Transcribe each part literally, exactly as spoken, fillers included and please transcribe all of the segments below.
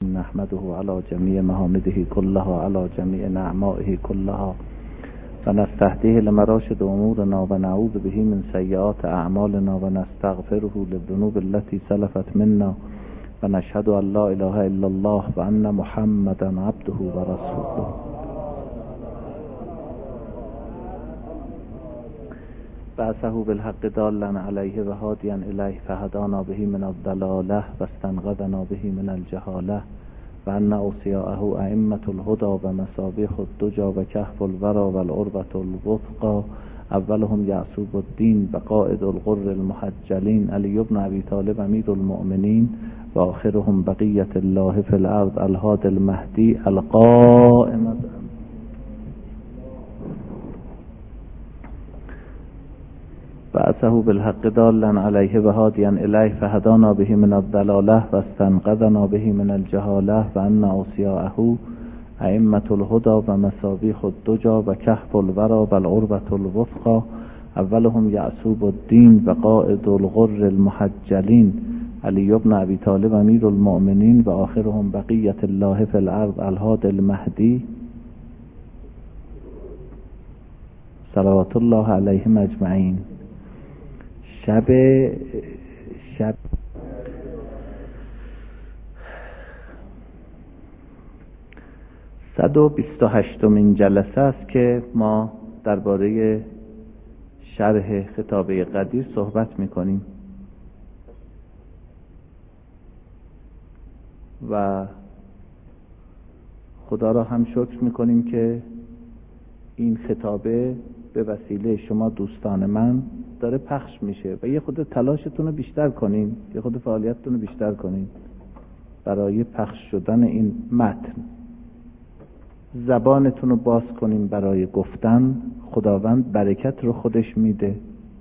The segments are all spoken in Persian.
نحمده على جميع محامده كلها على جميع نعمائه كلها ونستهديه لمراشد امورنا ونعوذ به من سیئات اعمالنا ونستغفره للذنوب التي سلفت منا ونشهد ان لا اله الا الله وان محمدا عبده ورسوله. بعثه بالحق دالا عليه وهاديا الیه فهدانا به من الضلاله واستنقذنا به من الجهاله وان اوصیاءه ائمة الهدى ومصابیح الدجى وکهف الورى والعروة الوثقى اولهم یعصوب الدین وقائد الغر المحجلین علی بن ابی طالب امیر المؤمنین و آخرهم بقیة الله فی الارض الهادی المهدی القائم بعثه بالحق دالا علیه و هادیا الیه فهدانا به من الضلاله واستنقذنا به من الجهاله وان اوصیاءه ائمة الهدى ومصابیح الدجى وکهف الورى والعروة الوثقى اولهم یعصوب الدین وقائد الغر المحجلین علی بن ابی طالب امیر المؤمنین و آخرهم بقیة الله فی الارض الهادی المهدی صلوات الله علیهم اجمعین. شب شب صد و بیست و هشتمین جلسه است که ما درباره شرح خطابه قدیر صحبت میکنیم و خدا را هم شکر میکنیم که این خطابه به وسیله شما دوستان من داره پخش میشه و یه خود تلاشتون رو بیشتر کنین، یه خود فعالیتتون رو بیشتر کنین برای پخش شدن این متن. زبانتون رو باز کنین برای گفتن، خداوند برکت رو خودش میده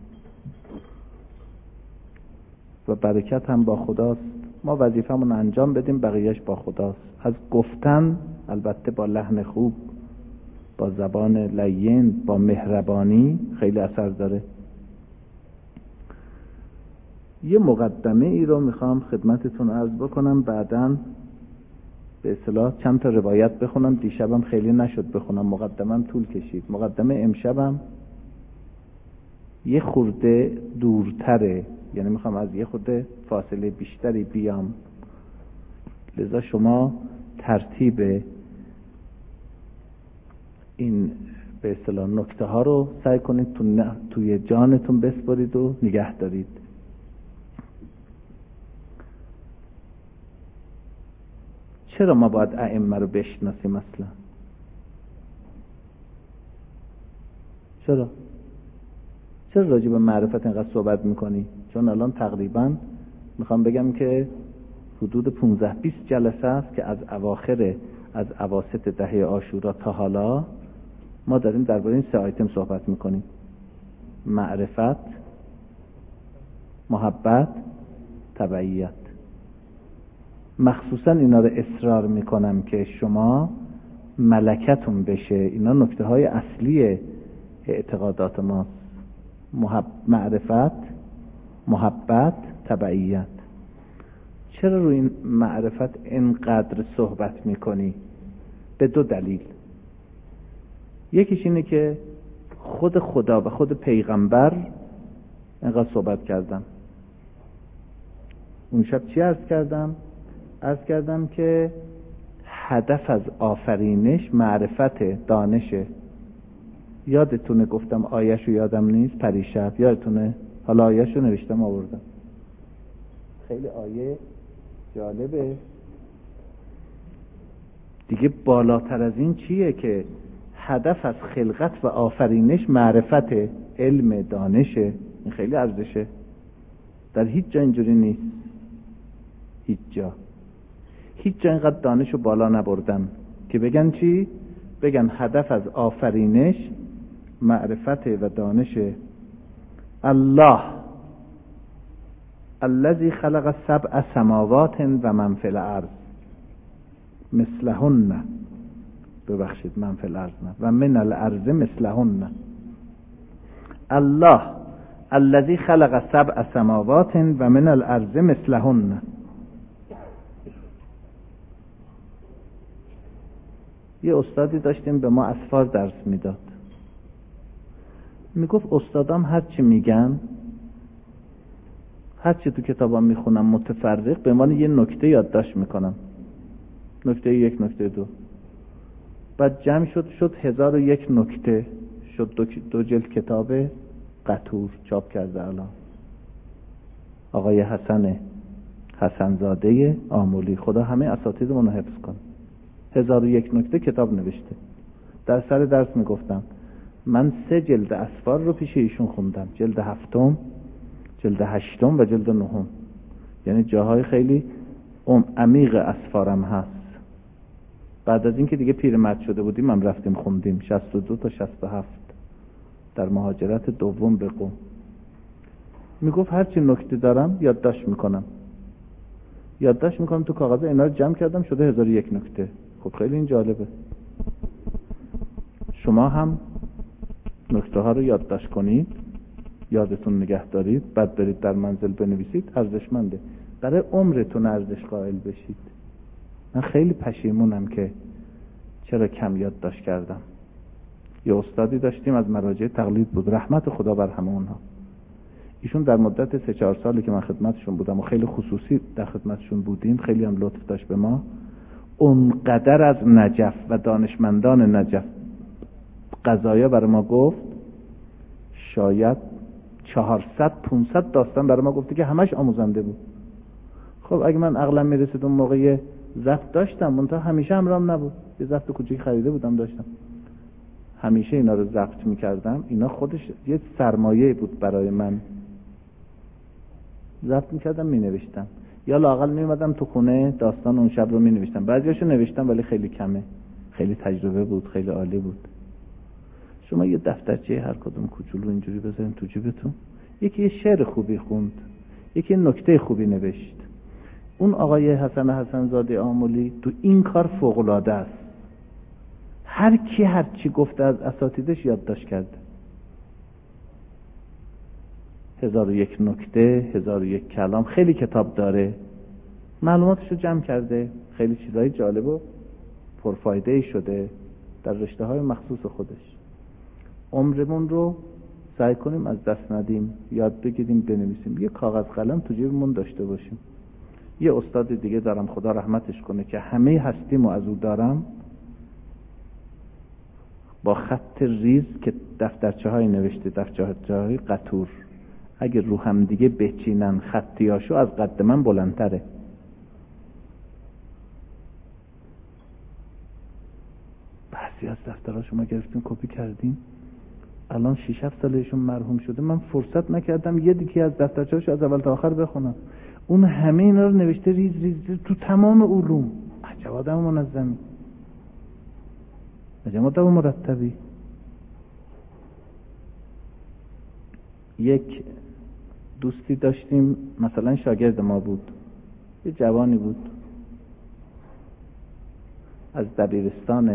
و برکت هم با خداست. ما وظیفمون انجام بدیم، بقیهش با خداست. از گفتن البته با لحن خوب، با زبان لین، با مهربانی خیلی اثر داره. یه مقدمه ای رو میخوام خدمتتون عرض بکنم، بعداً به اصطلاح چند تا روایت بخونم. دیشبم خیلی نشد بخونم، مقدمم طول کشید. مقدمه امشبم یه خورده دورتره، یعنی میخوام از یه خورده فاصله بیشتری بیام، لذا شما ترتیب این به اصطلاح نکته ها رو سعی کنید تو ن... توی جانتون بسپارید و نگه دارید. چرا ما باید ائمه رو بشناسیم اصلا؟ چرا؟ چرا راجع به معرفت اینقدر صحبت میکنی؟ چون الان تقریبا میخوام بگم که حدود پانزده بیست جلسه است که از اواخر از اواسط دهه عاشورا تا حالا ما داریم درباره این سه آیتم صحبت میکنیم: معرفت، محبت، تبعیت. مخصوصا اینا رو اصرار میکنم که شما ملکتون بشه. اینا نکته های اصلی اعتقادات ماست: محب... معرفت، محبت، تبعیت. چرا روی این معرفت اینقدر صحبت میکنی؟ به دو دلیل. یکیش اینه که خود خدا و خود پیغمبر اینقدر صحبت کردم. اون شب چی عرض کردم؟ عرض کردم که هدف از آفرینش معرفت، دانشه. یادتونه گفتم آیه‌شو یادم نیست پریشب، یادتونه؟ حالا آیه‌شو نوشتم آوردم. خیلی آیه جالبه دیگه. بالاتر از این چیه که هدف از خلقت و آفرینش معرفت، علم، دانشه؟ این خیلی ارزشه. در هیچ جا اینجوری نیست. هیچ جا هیچ جا اینقدر دانشو بالا نبردن که بگن چی؟ بگن هدف از آفرینش معرفت و دانش. الله الذی خلق سبع سماوات و من فی الارض مثلهن، ببخشید من فی الارض نه، و من الارض مثلهن. الله الذی خلق سبع سماوات و من الارض مثلهن. یه استادی داشتیم به ما اسفار درس میداد. میگفت استادام هر چی میگن، هر چی تو کتابام میخونم متفرق، به من یه نکته یادداشت میکنم، نکته یک، نکته دو. بعد جمع شد شد هزار و یک نکته، شد دو, دو جلد کتاب قطور چاپ کرده الان آقای حسن حسنزاده آملی، خدا همه اساتیدمون رو حفظ کنه. هزار و یک نکته کتاب نوشته. در سر درس میگفتم من سه جلد اسفار رو پیش ایشون خوندم، جلد هفتم، جلد هشتم و جلد نهم، یعنی جاهای خیلی عمیق اسفارم هست. بعد از اینکه دیگه پیرمرد شده بودیم هم رفتیم خوندیم شصت و دو تا شصت و هفت در مهاجرت دوم به قم. میگفت هرچی نکته دارم یادداشت میکنم یادداشت میکنم تو کاغذ، اینا رو جمع کردم شده هزار و یک نکته. خب خیلی این جالبه. شما هم نکته ها رو یادداشت کنید، یادتون نگه دارید، بعد برید در منزل بنویسید، ارزشمنده، برای عمرتون ارزش قائل بشید. من خیلی پشیمونم که چرا کم یادداشت کردم. یه استادی داشتیم از مراجع تقلید بود، رحمت خدا بر همه اونها. ایشون در مدت سه چهار سالی که من خدمتشون بودم و خیلی خصوصی در خدمتشون بودیم، خیلی هم لطف داشت به ما، اونقدر از نجف و دانشمندان نجف قضایا برای ما گفت، شاید چهارصد پانصد داستان برای ما گفته که همش آموزنده بود. خب اگه من عقلم میرسید اون موقع ضبط داشتم، منتها همیشه همراهم نبود، یه ضبط کوچیک خریده بودم داشتم، همیشه اینا رو ضبط میکردم. اینا خودش یه سرمایه بود برای من. ضبط میکردم مینوشتم، یا لااقل میومدم تو خونه داستان اون شب رو مینوشتم. بعضیاشو نوشتم ولی خیلی کمه، خیلی تجربه بود، خیلی عالی بود. شما یه دفترچه هر کدوم کوچولو اینجوری بذارین تو جیبتون، یکی یه شعر خوبی خوند، یکی نکته خوبی نوشت. اون آقای حسن حسنزاده آملی تو این کار فوق العاده است. هر کی هر چی گفته از اساتیدش یادداشت کرده. هزار و یک نکته، هزار و یک کلام، خیلی کتاب داره، معلوماتشو جمع کرده، خیلی چیزای جالب و پرفایده شده در رشته های مخصوص خودش. عمرمون رو سعی کنیم از دست ندیم، یاد بگیریم، بنویسیم، یه کاغذ قلم تو جیبمون داشته باشیم. یه استاد دیگه دارم خدا رحمتش کنه که همه هستیمو از او دارم، با خط ریز که دفترچه های نوشته، دفترچه های قطور، اگه رو هم دیگه بچینن خطیاشو از قد من بلندتره. بعضی از دفترها شما گرفتیم کپی کردیم، الان شش هفت سالشون مرحوم شده، من فرصت نکردم یه دیگه از دفترچه‌هاشو از اول تا آخر بخونم. اون همه اینا رو نوشته ریز ریز, ریز تو تمام علوم. عجب آدم منظمی، عجب آدم مرتبی. یک دوستی داشتیم، مثلا شاگرد ما بود، یه جوانی بود از دبیرستان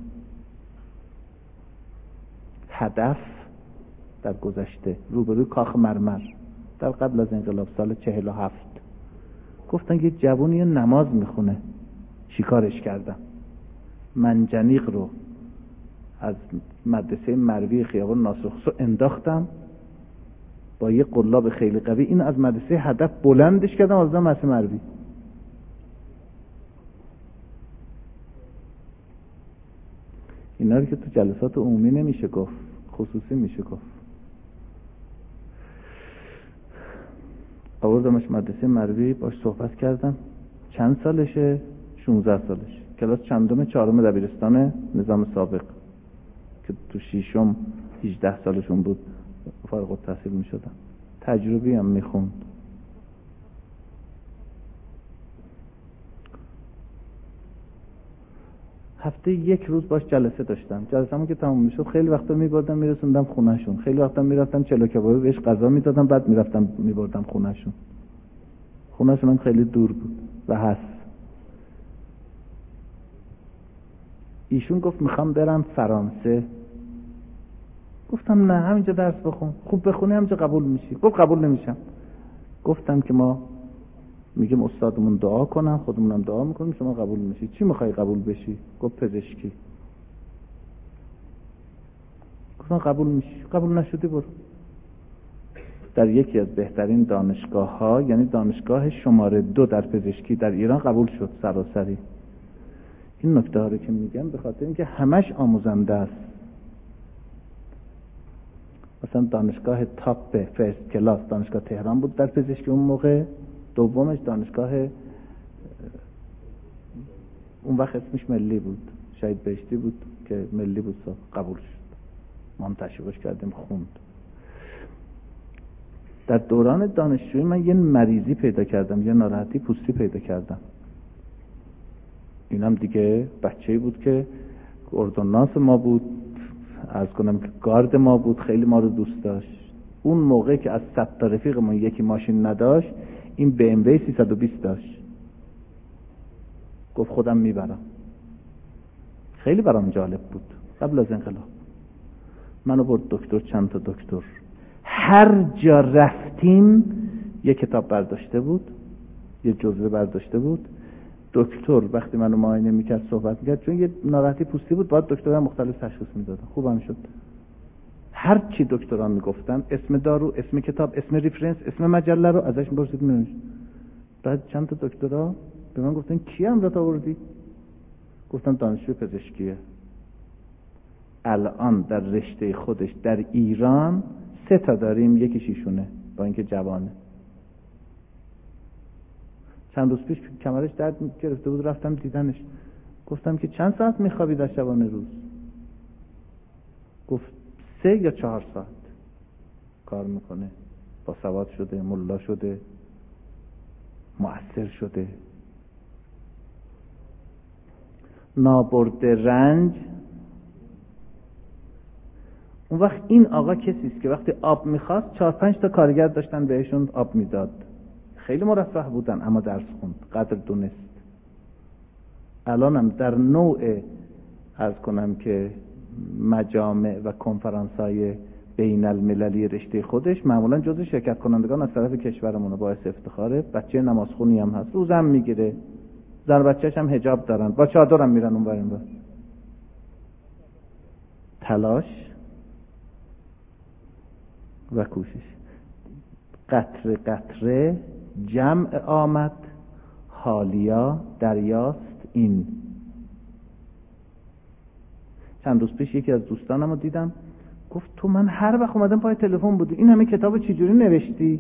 هدف در گذشته، روبروی کاخ مرمر، در قبل از انقلاب سال چهل و هفت. گفتن یه جوانی نماز میخونه، چیکارش کردم؟ منجنیق رو از مدرسه مروی خیابان ناصرخسرو انداختم با یه قلاب خیلی قوی، این از مدرسه هدف بلندش کردم از مدرسه مروی. اینا رو که تو جلسات عمومی نمیشه گفت، خصوصی میشه گفت. آوردمش مدرسه مروی، باش صحبت کردم. چند سالشه؟ شانزده سالشه، کلاس چندم؟ چهارم دبیرستان نظام سابق، که تو ششم هجده سالشون بود فارغ التحصیل میشدن. تجربی هم میخوند. هفته یک روز باش جلسه داشتم. جلسه‌مون که تموم میشد خیلی وقتا میبردم میرسوندم خونهشون، خیلی وقتا میرفتم چلو کبابی بهش غذا میدادم، بعد میرفتم میبردم خونهشون. خونهشون هم خیلی دور بود و هست. ایشون گفت میخوام برم فرانسه. گفتم نه، همینجا درس بخون، خوب بخونی همینجا قبول میشی. گفت قبول نمیشم. گفتم که ما میگیم استادمون دعا کنن، خودمونم دعا میکنیم، شما قبول میشی. چی میخوای قبول بشی؟ گفت پزشکی. گفتم قبول میشی؟ قبول نشدی برو. در یکی از بهترین دانشگاه ها، یعنی دانشگاه شماره دو در پزشکی در ایران قبول شد سراسری. این نکته ها رو که میگم به خاطر اینکه همش آموزنده است. مثلا دانشگاه تاپ فرست کلاس دانشگاه تهران بود در پزشکی اون موقع، دومش دانشگاه اون وقت اسمش ملی بود، شهید بهشتی بود که ملی بود، قبول شد. ما هم تشویقش کردیم، خوند. در دوران دانشجویی من یه مریضی پیدا کردم، یه ناراحتی پوستی پیدا کردم. اینم دیگه بچه‌ای بود که اردوناس ما بود، عرض کنم که گارد ما بود، خیلی ما رو دوست داشت. اون موقع که از صد تا رفیقمون یکی ماشین نداشت، این بی ام وی سیصد و بیست داشت. گفت خودم میبرم. خیلی برام جالب بود. قبل از انقلاب منو برد دکتر، چند تا دکتر، هر جا رفتیم یه کتاب برداشته بود، یه جزوه برداشته بود. دکتر وقتی منو معاینه میکرد صحبت میکرد، چون یه ناراحتی پوستی بود، باید دکترها مختلف تشخیص میدادن. خوبم شد. هر چی دکترها میگفتن، اسم دارو، اسم کتاب، اسم ریفرنس، اسم مجله رو ازش میپرسید مینوشت. بعد چند تا دکترها به من گفتن کی امرت آوردی؟ گفتم دانشجو پزشکیه. الان در رشته خودش در ایران سه تا داریم، یکی شیشونه، با اینکه جوانه. چند روز پیش کمرش درد گرفته بود، رفتم دیدنش. گفتم که چند ساعت میخوابی در شبانه روز؟ گفت سه یا چهار ساعت کار میکنه. با سواد شده، ملا شده، مؤثر شده. نابرد رنج. اون وقت این آقا کسی است که وقتی آب میخواست چهار پنج تا کارگر داشتن بهشون آب میداد. خیلی مرفه بودن اما درس خوند، قدر دونست. الانم در نوع عرض کنم که مجامع و کنفرانس‌های بین المللی رشته خودش معمولا جزو شرکت کنندگان از طرف کشورمونه، باعث افتخاره. بچه نمازخونی هم هست، روزم میگیره، زن بچه‌ش هم حجاب دارن، با چادر هم میرن اون ور این ور. تلاش و کوشش. قطره قطره جمع آمد، حالیا دریاست این. چند روز پیش یکی از دوستانم رو دیدم، گفت تو من هر وقت اومدم پای تلفن بودی، این همه کتاب چجوری نوشتی؟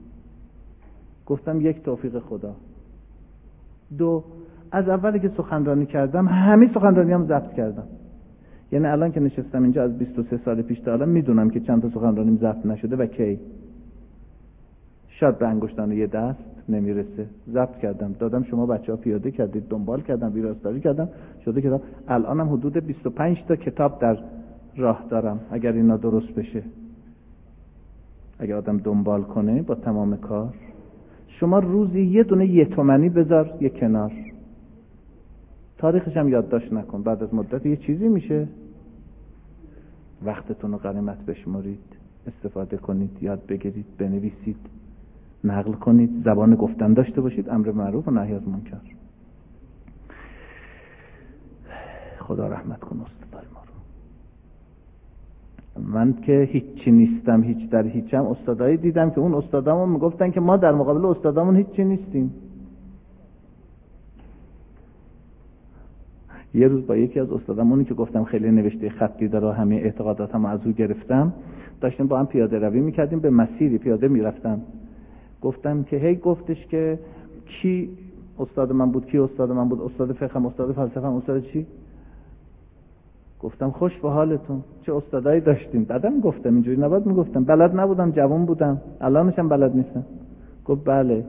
گفتم یک توفیق خدا. دو، از اولی که سخنرانی کردم همه سخنرانیام ضبط کردم. یعنی الان که نشستم اینجا از بیست و سه سال پیش تا الان میدونم که چند تا سخنرانیم ضبط نشده و کی. شاید به انگشتان یه دست نمیرسه. ضبط کردم، دادم، شما بچه‌ها پیاده کردید، دنبال کردم، ویراستاری کردم، شده کتاب. الانم حدود بیست و پنج تا کتاب در راه دارم اگر اینا درست بشه. اگر آدم دنبال کنه با تمام کار. شما روزی یه دونه یه تومنی بذار یه کنار، تاریخش هم یادداشت نکن، بعد از مدت یه چیزی میشه. وقتتون رو غنیمت بشمارید، استفاده کنید، یاد بگیرید، بنویسید، نقل کنید، زبان گفتن داشته باشید، امر معروف و نهی از منکر. خدا رحمت کنه استادای ما رو. من که هیچی نیستم، هیچ در هیچم. استادایی دیدم که اون استادامون میگفتن که ما در مقابل استادامون هیچی نیستیم. یه روز با یکی از استادامونی که گفتم خیلی نوشته خطی داره و همه اعتقاداتم از او گرفتم، داشتیم با هم پیاده روی میکردیم، به مسیری پیاده میرفتم. گفتم که هی گفتش که کی استاد من بود، کی استاد من بود، استاد فقهم، استاد فلسفه، استاد چی؟ گفتم خوش به حالتون، چه استادایی داشتیم. بعدم گفتم اینجوری نباید میگفتم، بلد نبودم، جوان بودم، الانشم بلد نیستم. گفت بله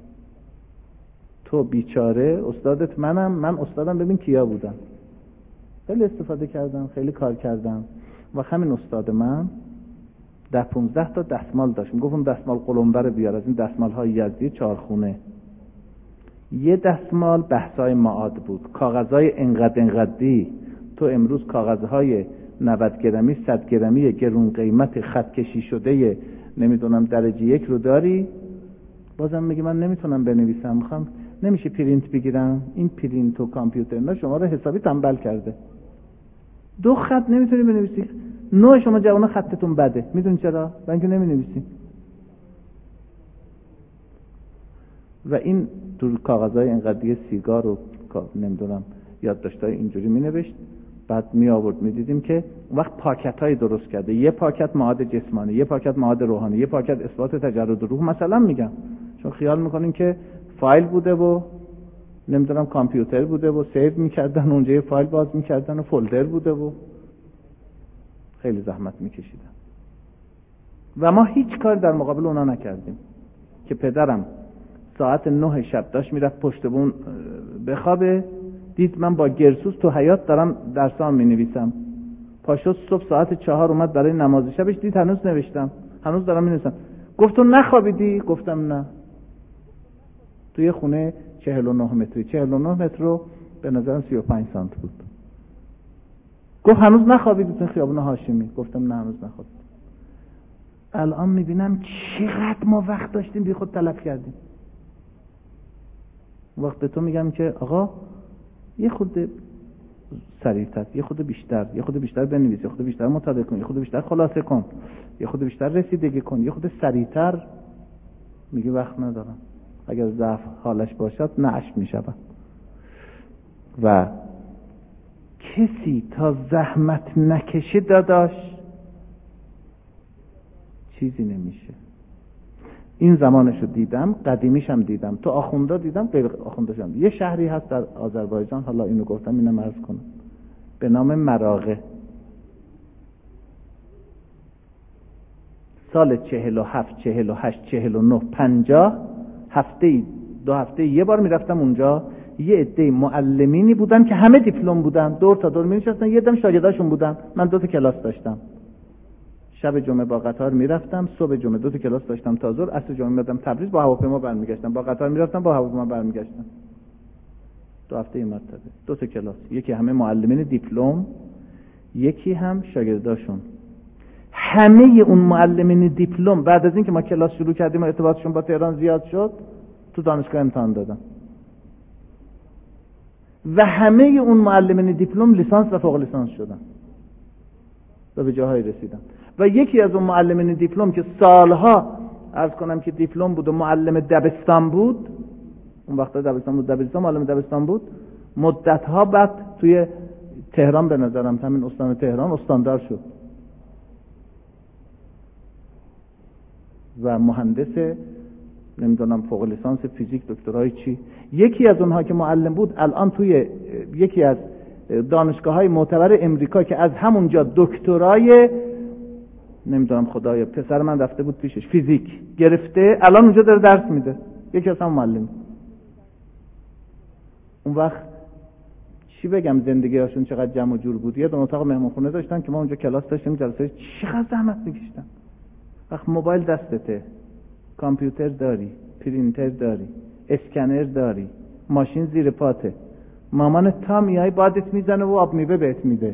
تو بیچاره، استادت منم، من استادم ببین کیا بودم. خیلی استفاده کردم، خیلی کار کردم. و همین استاد من ده پونزده تا دستمال داشت. میگفت اون دستمال قلمبر بیار، از این دستمال های یزدی چهارخونه. یه دستمال بحثای معاد بود، کاغذهای انقدر انقدری. تو امروز کاغذهای نود گرمی، صد گرمی گرون قیمت خط کشی شده نمیدونم درجه یک رو داری، بازم میگه من نمیتونم بنویسم، میخوام، نمیشه پرینت بگیرم. این پرینت و کامپیوتر نه شما رو حسابی تنبل کرده. دو خط نمیتونی بنویسی. نوع شما جوان خطتون بده. میدونی چرا؟ برای اینکه نمینویسی. و این تو کاغذهای اینقدر دیگه سیگار و نمیدونم یادداشت‌های اینجوری مینوشت، بعد می آورد میدیدیم که وقت پاکت‌های درست کرده، یه پاکت معاد جسمانی، یه پاکت معاد روحانی، یه پاکت اثبات تجرد روح مثلا میگم، چون خیال میکنین که فایل بوده و نمیدونم کامپیوتر بوده و سیو میکردن اونجا، یه فایل باز میکردن و فولدر بوده و خیلی زحمت میکشیدن و ما هیچ کار در مقابل اونا نکردیم. که پدرم ساعت نه شب داشت میرفت پشت بون بخوابه، دید من با گرسوس تو حیاط دارم درسام مینویسم، پاشد صبح ساعت چهار اومد برای نماز شبش، دید هنوز نوشتم، هنوز دارم مینویسم. گفت تو نخوابیدی؟ گفتم نه. توی خونه چهل و نه متری، چهل و نه متر رو به نظرم سی و پنج سانت بود. گفت هنوز نخوابیدی تو خیابون هاشمی؟ گفتم نه هنوز نخوابیدم. الان میبینم چقدر ما وقت داشتیم بی خود تلف کردیم. وقت به تو میگم که آقا یه خود سریعتر، یه خود بیشتر، یه خود بیشتر بنویس، یه خود بیشتر مطالعه کن، یه خود بیشتر خلاصه کن، یه خود بیشتر رسیدگی کن، یه خود سریعتر. میگه وقت ندارم. اگر ضعف حالش باشد نعش میشود. و کسی تا زحمت نکشه داداش چیزی نمیشه. این زمانشو دیدم، قدیمیشم دیدم، تو آخوندا دیدم، غیر آخونداشم. یه شهری هست در آذربایجان، حالا اینو گفتم اینم عرض کنم، به نام مراغه. سال چهل و هفت، چهل و هشت، چهل و نه، پنجاه هفته دو هفته یه بار میرفتم اونجا. یه عده معلمینی بودن که همه دیپلم بودن، دور تا دور می‌نشستن، یه دم شاگرداشون بودن. من دو تا کلاس داشتم. شب جمعه با قطار میرفتم، صبح جمعه دو تا کلاس داشتم تا ظهر، عصر جمعه میرفتم تبریز، با هواپیما برمیگشتم، با قطار میرفتم، با هواپیما برمیگشتم. دو هفته این مرتبه دو تا کلاس، یکی همه معلمین دیپلم، یکی هم شاگرداشون. همه اون معلمین دیپلم بعد از اینکه ما کلاس شروع کردیم و ارتباطشون با تهران زیاد شد، تو دانشگاه امتحان دادن. و همه اون معلمین دیپلم لیسانس و فوق لیسانس شدن و به جاهای رسیدن. و یکی از اون معلمین دیپلم که سالها عرض کنم که دیپلم بود و معلم دبستان بود، اون وقتا دبستان بود، دبستان معلم دبستان بود، مدتها بعد توی تهران به نظرم همین استان تهران استاندار شد و مهندس نمیدونم فوق لیسانس فیزیک دکترای چی. یکی از اونها که معلم بود الان توی یکی از دانشگاه‌های معتبر امریکا که از همونجا دکترای نمیدونم خدایا پسر من رفته بود پیشش فیزیک گرفته، الان اونجا داره درس میده، یکی از هم معلم. اون وقت چی بگم زندگیشون چقدر جمع و جور بود. یه دو اتاق مهمانخونه داشتن که ما اونجا کلاس داشتیم، جلسه چقدر زحمت میکشیدن. وقت موبایل دستته، کامپیوتر داری، پرینتر داری، اسکنر داری، ماشین زیر پاته، مامان تا میای بادت میزنه و آب میوه بهت میده،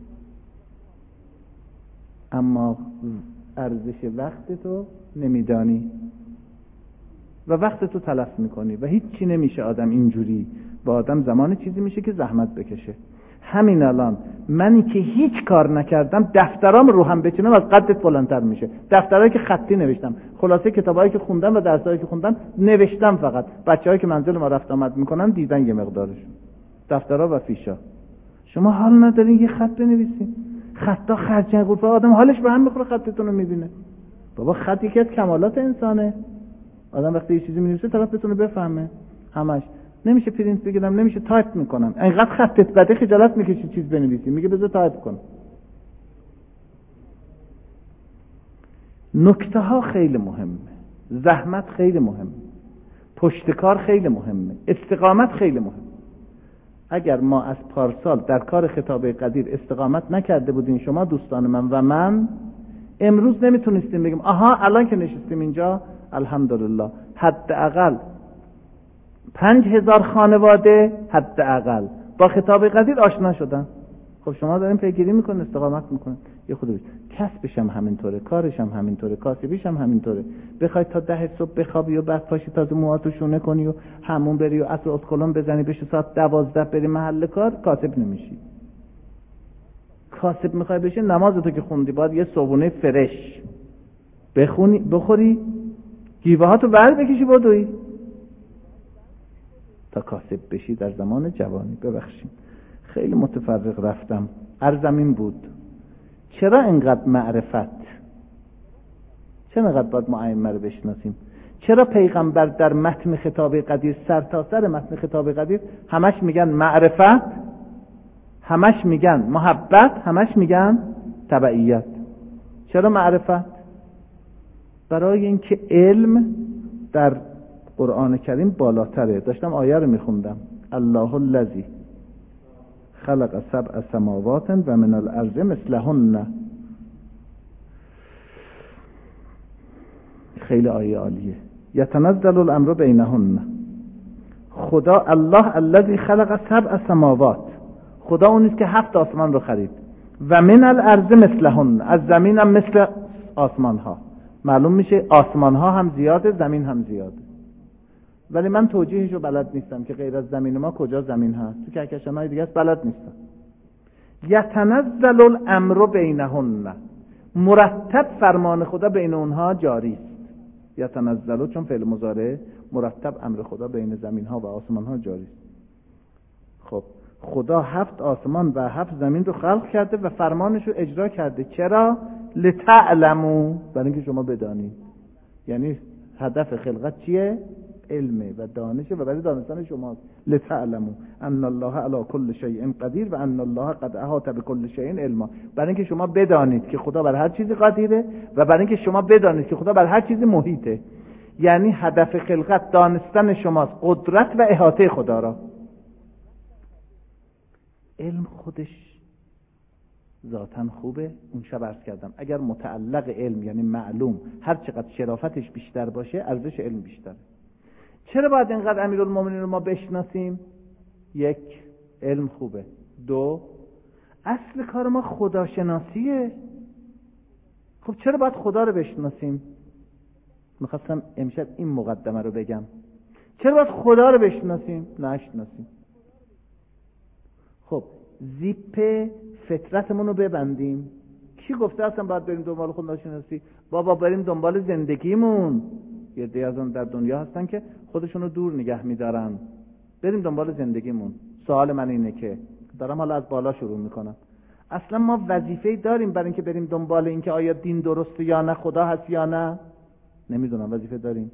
اما ارزش وقت تو نمیدانی و وقت تو تلف میکنی و هیچ چی نمیشه. آدم اینجوری با آدم زمان چیزی میشه که زحمت بکشه. همین الان منی که هیچ کار نکردم دفترام رو هم بچینم از قدت بلندتر میشه. دفترایی که خطی نوشتم، خلاصه کتابایی که خوندم و درسایی که خوندم نوشتم، فقط بچه‌هایی که منزل ما رفت آمد میکنن دیدن یه مقدارشون، دفترها و فیشا. شما حال ندارین یه خط بنویسین؟ خطا خرچنگ بود، آدم حالش به هم میخوره خطتون رو میبینه. بابا خط یکی از کمالات انسانه. آدم وقتی یه چیزی مینویسه طرف بتونه بفهمه. همش نمیشه پرینت بگیرم، نمیشه تایپ میکنم، اینقدر خطت بده خجالت میکشی چیز بنویسی، میگه بذار تایپ کن. نکته ها خیلی مهمه، زحمت خیلی مهمه، پشتکار خیلی مهمه، استقامت خیلی مهمه. اگر ما از پارسال در کار خطابه قدیر استقامت نکرده بودین شما دوستان من و من، امروز نمیتونستیم بگیم آها الان که نشستیم اینجا الحمدلله حداقل پنج هزار خانواده حداقل با خطاب قدیر آشنا شدن. خب شما دارین پیگیری میکنین، استقامت میکنین، یه خود بید. کسبش هم همینطوره، کارش هم همینطوره، کاسبیش هم همینطوره. بخوای تا ده صبح بخوابی و بعد پاشی تازه موهاتو شونه کنی و همون بری و عصر اسکلون بزنی بشه ساعت دوازده بری محل کار، کاسب نمیشی. کاسب میخوای بشی، نمازتو که خوندی باید یه صبحونه فرش بخونی بخوری، گیوه هاتو ور بکشی بدوی تا کاسب بشی در زمان جوانی. ببخشید خیلی متفرق رفتم. عرضم این بود چرا اینقدر معرفت، چرا اینقدر باید ما ائمه رو بشناسیم؟ چرا پیغمبر در متن خطاب قدیر، سر تا سر متن خطاب قدیر همش میگن معرفت، همش میگن محبت، همش میگن تبعیت؟ چرا معرفت؟ برای اینکه علم در قرآن کریم بالاتره. داشتم آیه رو میخوندم، الله الذی خلق سبع سماوات و من الارض مثلهن. خیلی آیه عالیه. یتنزل الامر بینهن. خدا الله الذی خلق سبع سماوات، خدا اون نیست که هفت آسمان رو خرید. و من الارض مثلهن، از زمین هم مثل آسمان ها. معلوم میشه آسمان ها هم زیاده، زمین هم زیاده. ولی من توجیهش رو بلد نیستم که غیر از زمین ما کجا زمین هست. تو کهکشان‌های دیگه است بلد نیستم. یتنزل الامر بینهن، مرتب فرمان خدا بین اونها جاری است. یتنزل چون فعل مضارع، مرتب امر خدا بین زمین ها و آسمان ها جاری است. خب خدا هفت آسمان و هفت زمین رو خلق کرده و فرمانش رو اجرا کرده. چرا؟ لتعلموا، برای اینکه شما بدانید. یعنی هدف خلقت چیه؟ علمه و دانشه و برای دانستن شماست. لتعلموا ان الله علی کل شیء قدیر و ان الله قد احاط بكل شیء علما. برای اینکه شما بدانید که خدا بر هر چیزی قدیره و برای اینکه شما بدانید که خدا بر هر چیزی محیطه. یعنی هدف خلقت دانستن شماست، قدرت و احاطه خدا را. علم خودش ذاتاً خوبه. اون شب عرض کردم اگر متعلق علم یعنی معلوم هر چقدر شرافتش بیشتر باشه ارزش علم بیشتره. چرا باید اینقدر امیرالمومنین رو ما بشناسیم؟ یک، علم خوبه. دو، اصل کار ما خداشناسیه. خب چرا باید خدا رو بشناسیم؟ میخواستم امشب این مقدمه رو بگم. چرا باید خدا رو بشناسیم؟ نشناسیم. خب زیپ فطرتمون رو ببندیم. کی گفته اصلا باید بریم دنبال خداشناسی؟ بابا بریم دنبال زندگیمون. یه عده از اون در دنیا هستن که خودشون رو دور نگه میدارن. بریم دنبال زندگیمون. سوال من اینه که دارم حالا از بالا شروع میکنم، اصلا ما وظیفه‌ای داریم برای اینکه بریم دنبال اینکه آیا دین درسته یا نه، خدا هست یا نه؟ نمیدونم. وظیفه داریم.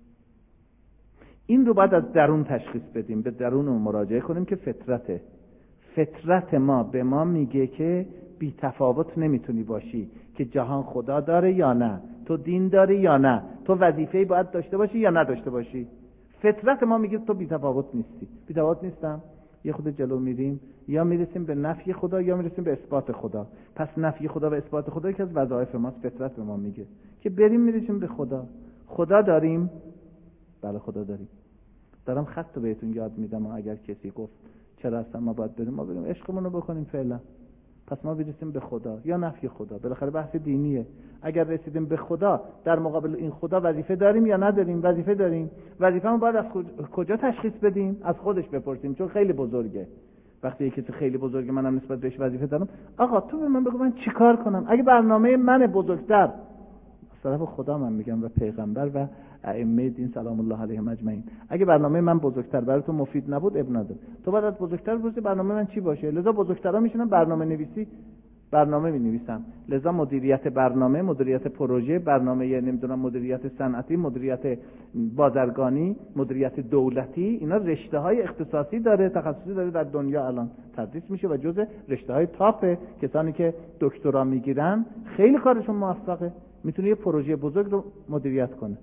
این رو باید از درون تشخیص بدیم، به درونمون مراجعه کنیم که فطرته. فطرت ما به ما میگه که بی تفاوت نمیتونی باشی، که جهان خدا داره یا نه، تو دین داری یا نه، تو وظیفه‌ای باید داشته باشی یا نداشته باشی. فطرت ما میگه تو بی تفاوت نیستی. بی تفاوت نیستم. یه خود جلو میریم، یا میرسیم به نفی خدا یا میرسیم به اثبات خدا. پس نفی خدا و اثبات خدا یکی از وظایف ماست. فطرت به ما میگه که بریم میرسیم به خدا. خدا داریم؟ بله خدا داریم. دارم خط رو بهتون یاد میدم. اگر کسی گفت چرا اصلا ما باید بریم، ما بریم عشقمون رو بکنیم فعلا، پس ما برسیم به خدا یا نفی خدا. بالاخره بحث دینیه. اگر رسیدیم به خدا، در مقابل این خدا وظیفه داریم یا نداریم؟ وظیفه داریم. وظیفه‌مون باید از کجا تشخیص بدیم؟ از خودش بپرسیم، چون خیلی بزرگه. وقتی یکی کسی خیلی بزرگه منم نسبت بهش وظیفه دارم، آقا تو به من بگو من چیکار کنم؟ اگه برنامه من بزرگتر از طرف خدا من میگم و پیغمبر و ائمه دین سلام الله علیهم اجمعین، اگه برنامه من بزرگتر برای تو مفید نبود اب نداره، تو باید از بزرگتر بپرسی برنامه من چی باشه. لذا بزرگترا میشنن برنامه نویسی، برنامه می نویسن. لذا مدیریت برنامه، مدیریت پروژه، برنامه نمیدونم مدیریت صنعتی، مدیریت بازرگانی، مدیریت دولتی، اینا رشته های اختصاصی داره، تخصصی داره، در دنیا الان تدریس میشه و جزء رشته های تاپ. کسانی که دکترا میگیرن خیلی کارشون موفقه، میتونه یه پروژه بزرگ رو مدیریت کنه.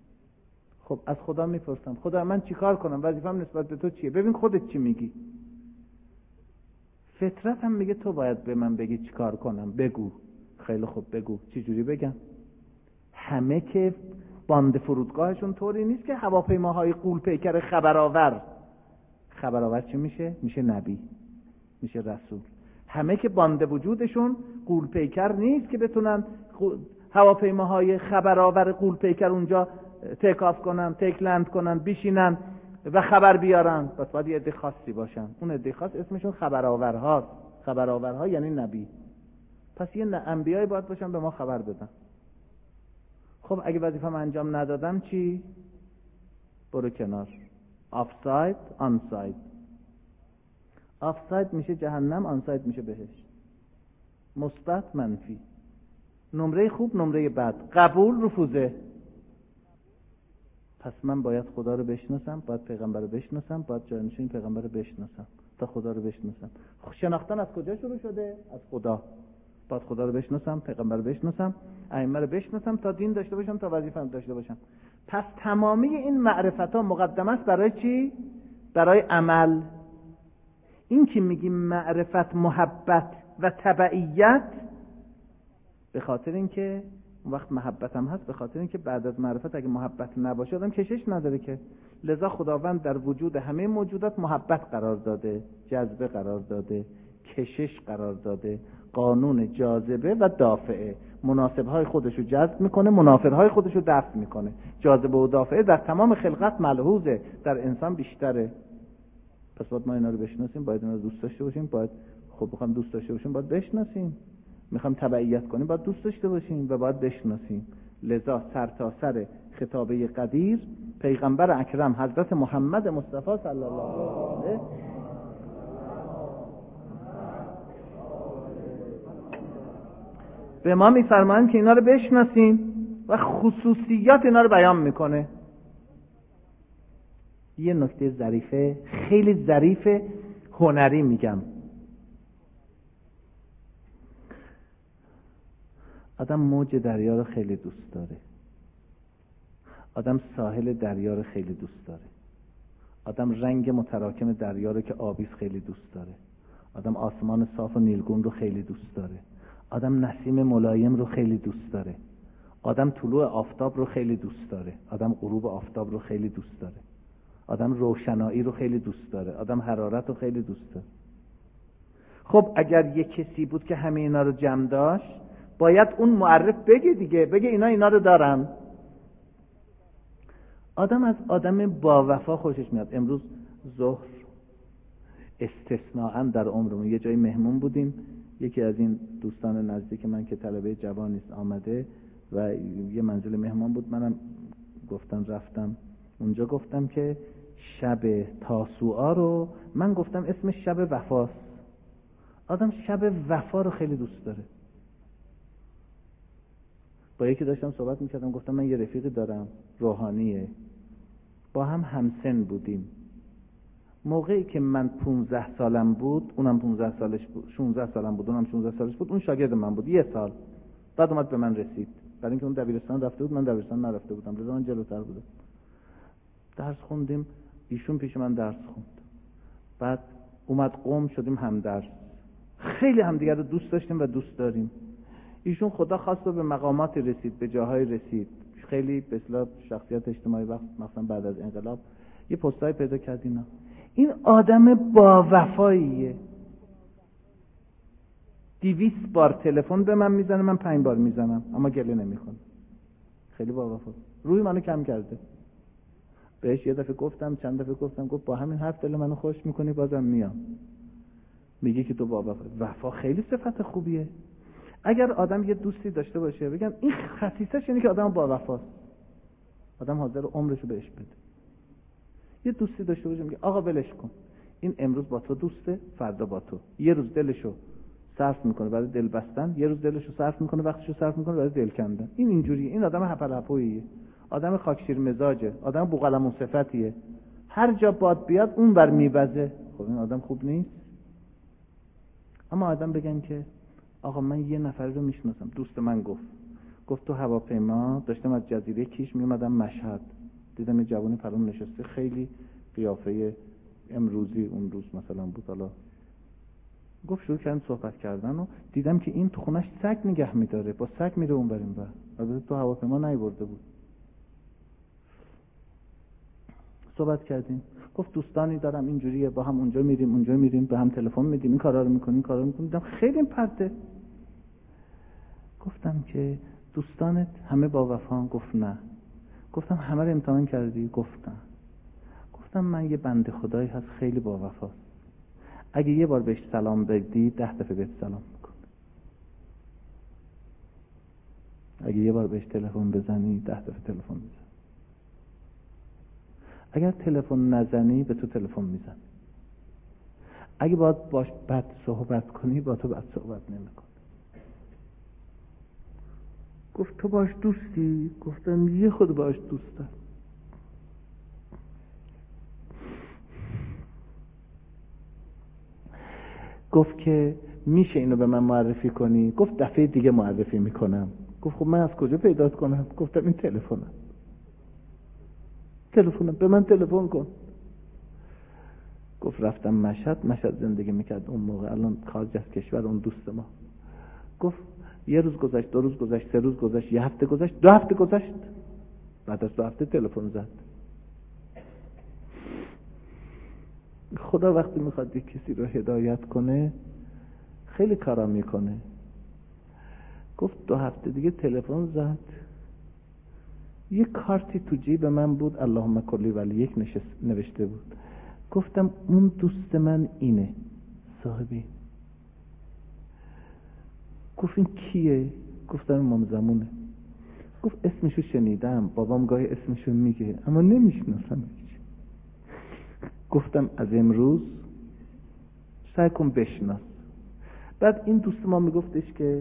خب از خدا میپرسم خدا من چیکار کنم؟ وظیفه‌م نسبت به تو چیه؟ ببین خودت چی میگی. فطرت هم میگه تو باید به من بگی چیکار کنم. بگو. خیلی خوب بگو. چی جوری بگم؟ همه که باند فرودگاهشون طوری نیست که هواپیماهای غول پیکر خبرآور. خبرآور چی میشه؟ میشه نبی، میشه رسول. همه که بانده وجودشون غول پیکر نیست که بتونن هواپیماهای خبرآور غول پیکر اونجا تیک آف کنن، تیک لند کنن، بشینن و خبر بیارن. پس باید یه عده خاصی باشن. اون عده خاص اسمشون خبرآورهاست. خبرآورها یعنی نبی. پس یه انبیایی باید باشن به ما خبر بدن. خب اگه وظیفه‌ام انجام ندادم چی؟ برو کنار. آف ساید، آن ساید. آف ساید میشه جهنم، آن ساید میشه بهشت. مثبت، منفی. نمره خوب، نمره بد. قبول، رفوزه. پس من باید خدا رو بشناسم، باید پیغمبر رو بشناسم، باید جانشین پیغمبر رو بشناسم تا خدا رو بشناسم. شناختن از کجا شروع شده؟ از خدا. باید خدا رو بشناسم، پیغمبر رو بشناسم، ائمه رو بشناسم تا دین داشته باشم، تا وظیفه‌ام داشته باشم. پس تمامی این معرفت‌ها مقدمه است برای چی؟ برای عمل. این که میگیم معرفت، محبت و تبعیت، به خاطر اینکه اون وقت محبت هم هست، به خاطر اینکه بعد از معرفت اگه محبت نباشه آدم کشش نداره که. لذا خداوند در وجود همه موجودات محبت قرار داده، جذبه قرار داده، کشش قرار داده، قانون جاذبه و دافعه. مناسبهای خودشو جذب میکنه، منافرهای خودشو دفع میکنه. جاذبه و دافعه در تمام خلقت ملحوظه، در انسان بیشتره. پس باید ما اینا رو بشناسیم، باید اینا رو دوست داشته باشیم. باید خب بخوام دوست داشته باشیم باید بشناسیم. میخوام تبعیت کنیم باید دوست داشته باشیم و باید بشناسیم. لذا سر تا سر خطابه قدیر پیغمبر اکرم حضرت محمد مصطفی صلی الله علیه به ما میفرمایند که اینا رو بشناسیم و خصوصیات اینا رو بیان میکنه. یه نکته ظریفه، خیلی ظریفه، هنری میگم. آدم موج دریا رو خیلی دوست داره. آدم ساحل دریا رو خیلی دوست داره. آدم رنگ متراکم دریا رو که آبیست خیلی دوست داره. آدم آسمان صاف و نیلگون رو خیلی دوست داره. آدم نسیم ملایم رو خیلی دوست داره. آدم طلوع آفتاب رو خیلی دوست داره. آدم غروب آفتاب رو خیلی دوست داره. آدم روشنایی رو خیلی دوست داره. آدم حرارت رو خیلی دوست داره. خب اگر یک کسی بود که همه اینا رو جمع داشت، باید اون معرف بگه دیگه، بگه اینا اینا رو دارن. آدم از آدم با وفا خوشش میاد. امروز ظهر استثناءً در عمرمون یه جای مهمون بودیم. یکی از این دوستان نزدیک من که طلبه جوانی است آمده و یه منزل مهمان بود. منم گفتم رفتم اونجا، گفتم که شب تاسوعا رو من گفتم اسمش شب وفاست. آدم شب وفا رو خیلی دوست داره. با یکی داشتم صحبت میکردم، گفتم من یه رفیقی دارم روحانیه، با هم همسن بودیم. موقعی که من پونزده سالم بود اونم پونزده سالش بود، شانزده سالم بود اونم شانزده سالش بود. اون شاگرد من بود یه سال، بعد اومد به من رسید. برای اینکه اون دبیرستان رفته بود، من دبیرستان نرفته بودم، لذا من جلوتر بودم. درس خوندیم، ایشون پیش من درس خوند. بعد اومد قم شدیم هم درس. خیلی همدیگه رو دوست داشتیم و دوست داریم. ایشون خدا خواست و به مقاماتی رسید، به جاهای رسید. خیلی به اصطلاح شخصیت اجتماعی وقت مثلا بعد از انقلاب یه پستای پیدا کرد. اینا این آدم با وفاییه. دویست بار تلفن به من میزنه، من پنج بار میزنم اما گله نمیکنه. خیلی با وفا. روی منو کم کرده. بهش یه دفعه گفتم، چند دفعه گفتم، گفت با همین حرف دل منو خوش میکنی بازم میام. میگه که تو با وفا. وفا خیلی صفت خوبیه. اگر آدم یه دوستی داشته باشه بگم این خصیصش اینه که آدم با وفاست، آدم حاضر عمرشو بهش بده. یه دوستی داشته باشه میگه آقا ولش کن، این امروز با تو دوسته، فردا با تو. یه روز دلشو صرف میکنه برای دل بستن، یه روز دلشو صرف میکنه، وقتشو صرف میکنه برای دل کندن. این اینجوریه. این آدم هپل هپویه، آدم خاکشیر مزاجه، آدم بوقلمون صفتیه. هر جا باد بیاد اون بر میوزه. خب این آدم خوب نیست. اما آدم بگن که آقا من یه نفر رو میشناسم، دوست من گفت گفت تو هواپیما داشتم از جزیره کیش میومدم مشهد، دیدم یه جوانی پرون نشسته، خیلی قیافه امروزی اون روز مثلا بود. حالا گفت شروع کردن صحبت کردن و دیدم که این تو خونش سگ نگه میداره، با سگ میره اون بریم بر. البته تو هواپیما نیورده بود. صحبت کردیم. گفت دوستانی دارم اینجوریه، با هم اونجا میریم اونجا میریم، به هم تلفن میدیم، این کارا رو میکنیم این کارا رو میکنیم. دیدم خیلی پرته. گفتم که دوستانت همه با وفا؟ گفت نه. گفتم همه رو امتحان کردی؟ گفت نه. گفتم من یه بنده خدایی هست خیلی با وفاست، اگه یه بار بهش سلام بدی ده دفعه بهت سلام میکنه، اگه یه بار بهش تلفن بزنی ده دفعه تلفن میزنه، اگر تلفن نزنی به تو تلفن میزنه، اگه باید باش بد صحبت کنی با تو بد صحبت نمیکنه. گفت تو باش دوستی؟ گفتم یه خود باش دوستم. گفت که میشه اینو به من معرفی کنی؟ گفت دفعه دیگه معرفی میکنم. گفت خب من از کجا پیدات کنم؟ گفتم این تلفنم. تلفنم به من تلفن کن. گفت رفتم مشهد. مشهد زندگی میکرد اون موقع، الان خارج از کشور، اون دوست ما. گفت یه روز گذشت، دو روز گذشت، سه روز گذشت، یه هفته گذشت، دو هفته گذشت. بعد از دو هفته تلفن زد. خدا وقتی میخواد یک کسی رو هدایت کنه خیلی کارا میکنه. گفت دو هفته دیگه تلفن زد، یه کارتی تو جیب من بود، اللهم کلی ولی یک نوشته بود. گفتم اون دوست من اینه، صاحبی. گفت این کیه؟ گفتم امام زمونه. گفت اسمشو شنیدم، بابام گاهی اسمشو میگه اما نمیشناسمش. گفتم از امروز سعی کن بشناس. بعد این دوست ما میگفتش که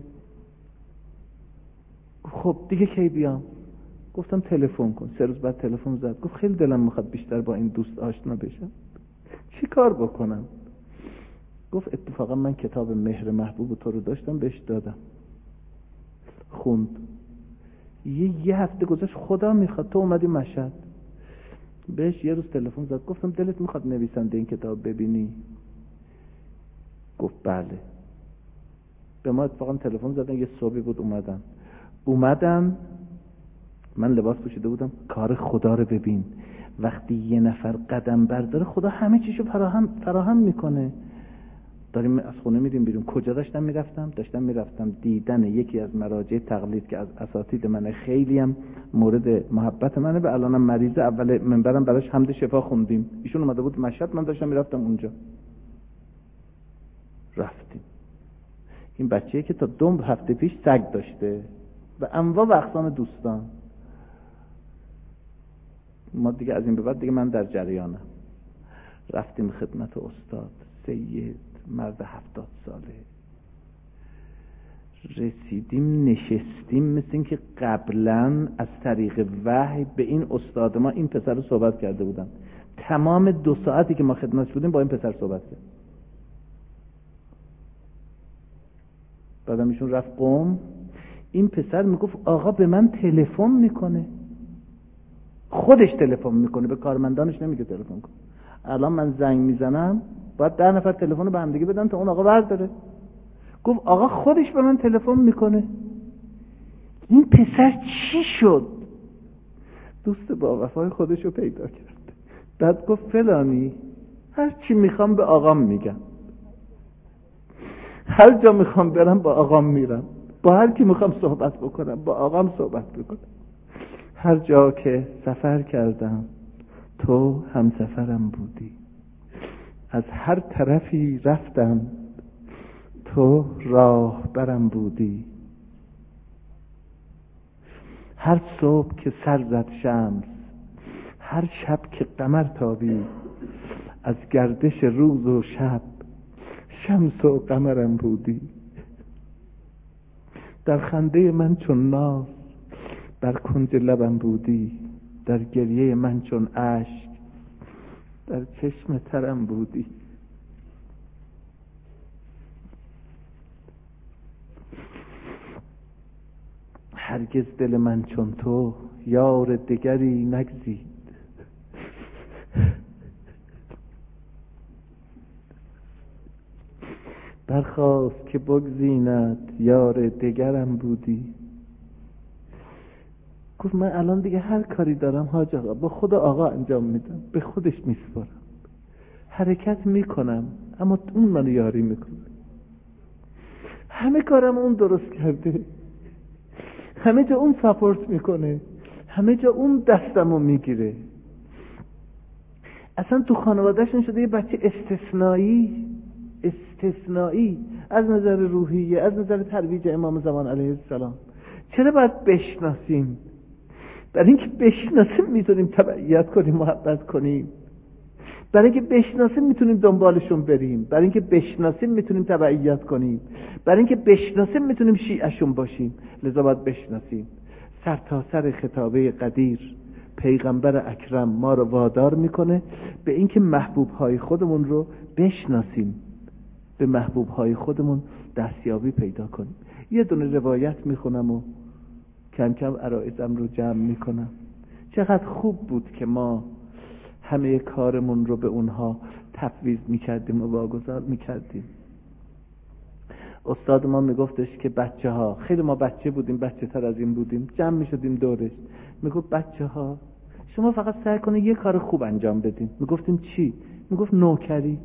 خب دیگه کی بیام؟ گفتم تلفن کن. سه روز بعد تلفن زد. گفت خیلی دلم میخواد بیشتر با این دوست آشنا بشم، چی کار بکنم؟ گفت اتفاقا من کتاب مهر محبوب تو رو داشتم، بهش دادم، خوند. یه, یه هفته گذشت، خدا میخواد تو اومدی مشهد. بهش یه روز تلفن زد. گفتم دلت میخواد نویسنده این کتاب ببینی؟ گفت بله. به ما اتفاقا تلفن زدن، یه صبحی بود اومدن. اومدن من لباس پوشیده بودم. کار خدا رو ببین، وقتی یه نفر قدم برداره خدا همه چیشو فراهم فراهم میکنه. داریم از خونه میریم بیرون. کجا داشتم میرفتم؟ داشتم میرفتم دیدن یکی از مراجع تقلید که از اساتید منه، خیلی هم مورد محبت منه، به الانم مریض. اول منبرم براش حمد شفا خوندیم. ایشون اومده بود مشهد، من داشتم میرفتم اونجا. رفتیم. این بچه‌ای که تا دو هفته پیش سگ داشته و انواع و اقسام دوستان. ما دیگه از این به بعد دیگه من در جریانم. رفتیم خدمت استاد سید، مرد هفتاد ساله. رسیدیم نشستیم، مثل این که قبلا از طریق وحی به این استاد ما این پسر رو صحبت کرده بودن. تمام دو ساعتی که ما خدمتش بودیم با این پسر صحبت کرد. بعدم ایشون رفت قم. این پسر میگفت آقا به من تلفن میکنه، خودش تلفن میکنه، به کارمندانش نمیگه تلفن کن. الان من زنگ میزنم باید ده نفر تلفن رو به هم دیگه بدن تا اون آقا برداره. گفت آقا خودش به من تلفن میکنه. این پسر چی شد؟ دوست با وفای خودش رو پیدا کرد. بعد گفت فلانی هر چی میخوام به آقام میگم، هر جا میخوام برم با آقام میرم، با هر کی میخوام صحبت بکنم با آقام صحبت بکنم. هر جا که سفر کردم تو همسفرم بودی، از هر طرفی رفتم تو راهبرم بودی. هر صبح که سر زد شمس، هر شب که قمر تابید، از گردش روز و شب شمس و قمرم بودی. در خنده من چون ناز بر کنج لبم بودی، در گریه من چون اشک در چشم ترم بودی. هرگز دل من چون تو یار دگری نگزید، برخواست که بگزیند یار دگرم بودی. گفت من الان دیگه هر کاری دارم حاج آقا با خدا آقا انجام میدم، به خودش میسپارم. حرکت میکنم اما اون منو یاری میکنه. همه کارم اون درست کرده، همه جا اون ساپورت میکنه، همه جا اون دستمو میگیره. اصلا تو خانوادهشون شده یه بچه استثنایی استثنایی از نظر روحیه، از نظر ترویج امام زمان علیه السلام. چرا باید بشناسیم؟ برای اینکه بشناسیم میتونیم تبعیت کنیم، محبت کنیم. برای اینکه بشناسیم میتونیم دنبالشون بریم. برای اینکه بشناسیم میتونیم تبعیت کنیم. برای اینکه بشناسیم میتونیم شیعشون باشیم. لذا باید بشناسیم. سر تا سر خطابه قدیر پیغمبر اکرم ما رو وادار میکنه به اینکه محبوب های خودمون رو بشناسیم، به محبوب های خودمون دستیابی پیدا کنیم. یه دونه روایت میخونم و کم کم عرایزم رو جمع میکنم. چقدر خوب بود که ما همه کارمون رو به اونها تفویض میکردیم و واگذار میکردیم. استاد ما میگفتش که بچه ها، خیلی ما بچه بودیم، بچه تر از این بودیم، جمع میشدیم دورش، میگفت بچه ها شما فقط سعی کنید یه کار خوب انجام بدین. میگفتیم چی؟ میگفت نوکری.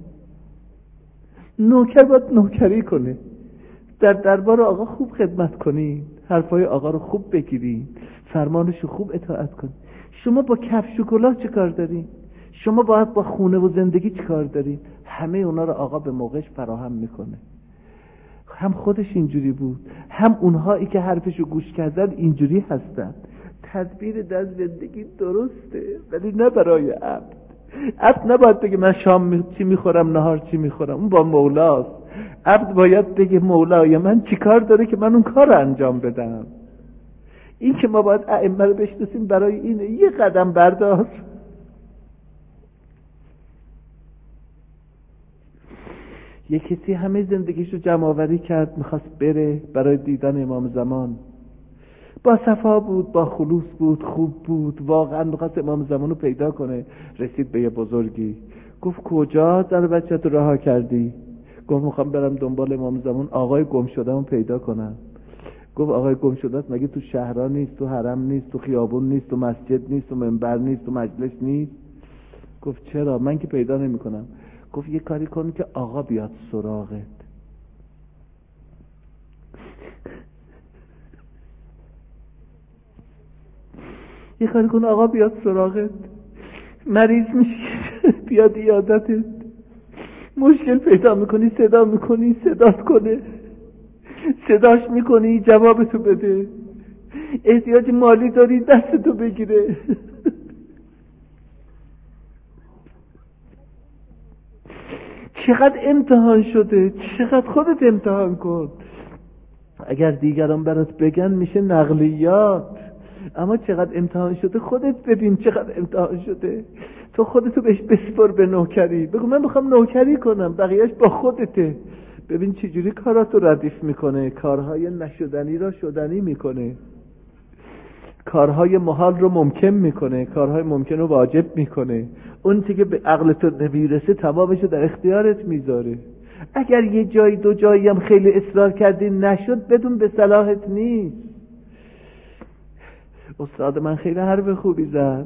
نوکر باید نوکری کنه، در دربار آقا خوب خدمت کنید، حرفای آقا رو خوب بگیرید، فرمانش رو خوب اطاعت کنید. شما با کفش و کلاه چه کار دارین؟ شما باید با خونه و زندگی چه کار دارین؟ همه اونا رو آقا به موقعش فراهم میکنه. هم خودش اینجوری بود، هم اونهایی که حرفشو گوش کردن اینجوری هستن. تدبیر در زندگی درسته، ولی نه برای عبد. عبد نباید بگه من شام چی میخورم، نهار چی میخورم، اون با مولاست. عبد باید بگه مولای من چی کار داره که من اون کار رو انجام بدم. این که ما باید ائمه رو بشناسیم برای اینه. یه قدم بردار. یه کسی همه زندگیشو جمع آوری کرد، میخواست بره برای دیدن امام زمان، با صفا بود، با خلوص بود، خوب بود، واقعا میخواست امام زمان رو پیدا کنه. رسید به یه بزرگی، گفت کجا در بچه تو رها کردی؟ گفت میخوام برم دنبال امام زمان، آقای گم شده رو پیدا کنم. گفت آقای گم شده است مگه تو شهرها نیست، تو حرم نیست، تو خیابون نیست، تو مسجد نیست، تو منبر نیست، تو مجلس نیست؟ گفت چرا؟ من که پیدا نمی کنم. گفت یه کاری کن که آقا بیاد سراغت. یه کاری کن آقا بیاد سراغت، مریض میشی بیاد عیادتت، مشکل پیدا میکنی صدا میکنی صدات کنه، صداش میکنی جوابتو بده، احتیاج مالی داری دستتو بگیره. چقدر امتحان شده، چقدر خودت امتحان کن. اگر دیگران برات بگن میشه نقلیات، اما چقدر امتحان شده خودت ببین. چقدر امتحان شده تو خودتو بهش بسپر به نوکری، بگو من میخوام نوکری کنم، بقیهش با خودته. ببین چجوری کاراتو ردیف میکنه، کارهای نشدنی را شدنی میکنه، کارهای محال رو ممکن میکنه، کارهای ممکن رو واجب میکنه. اون چیزی که به عقلتو نمیرسه تمامشو در اختیارت میذاره. اگر یه جایی دو جایی هم خیلی اصرار کردی نشد، بدون به صلاحت نیست. استاد من خیلی حرف خوبی زد،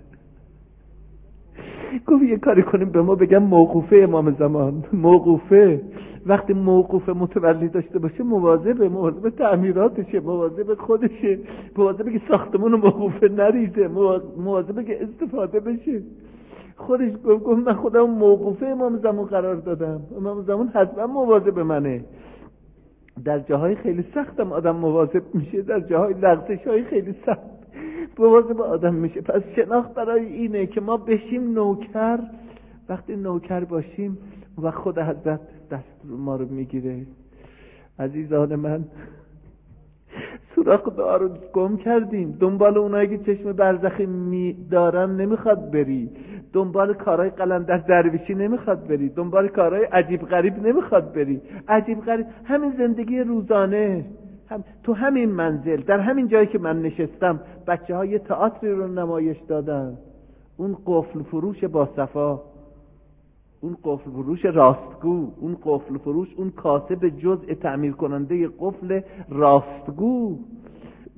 گفت یه کاری کنیم به ما بگم موقوفه امام زمان. موقوفه وقتی موقوفه متولی داشته باشه مواظب مواظب تعمیراتشه، مواظب خودشه، مواظب که ساختمون موقوفه نریزه، مواظب که استفاده بشه. خودش گفت گفت من خودم موقوفه امام زمان قرار دادم، امام زمان حتما مواظب منه. در جاهای خیلی سختم آدم مواظب میشه، در جاهای لغزش های خیلی سخت مواظب آدم میشه. پس شناخت برای اینه که ما بشیم نوکر. وقتی نوکر باشیم و خود حضرت دست ما رو میگیره. عزیزان من، سوراخ دعا رو گم کردیم. دنبال اونایی که چشم برزخی می دارن نمیخواد بری، دنبال کارهای قلندر درویشی نمیخواد بری، دنبال کارهای عجیب غریب نمیخواد بری. عجیب غریب همین زندگی روزانه، هم تو همین منزل، در همین جایی که من نشستم، بچه های تئاتری رو نمایش دادن. اون قفل فروش با صفا، اون قفل فروش راستگو، اون قفل فروش، اون کاسب جزء تعمیر کننده قفل راستگو،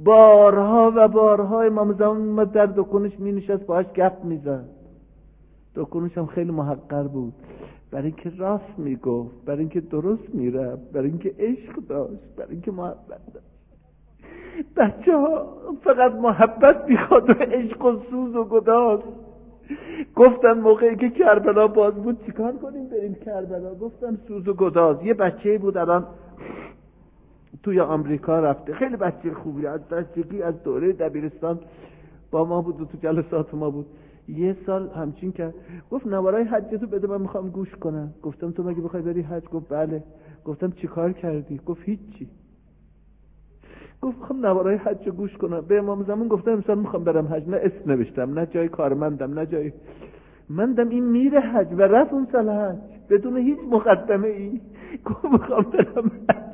بارها و بارها امام زمان در دکونش می نشست باهاش گپ می زد. دکونش هم خیلی محقر بود، برای اینکه راست میگفت، برای اینکه درست میرفت، برای اینکه عشق داشت، برای اینکه محبت داشت. بچه ها فقط محبت میخواد و عشق و سوز و گداز. گفتن موقعی که کربلا باز بود چیکار کنیم بریم کربلا؟ گفتن سوز و گداز. یه بچه بود الان توی آمریکا رفته، خیلی بچه خوبی، از بچگی از دوره دبیرستان با ما بود و تو جلسات ما بود. یه سال همچین کرد، گفت نوارای حجتو بده من میخوام گوش کنم. گفتم تو مگه بخوای بری حج؟ گفت بله. گفتم چی کار کردی؟ گفت هیچی. گفت میخوام نوارای حج رو گوش کنم. به امام زمان گفتم امسال میخوام برم حج، نه اسم نوشتم، نه جای کارمندم، نه جای مندم. این میره حج و رفت اون سال حج بدون هیچ مقدمه ای. گفت میخوام برم حج.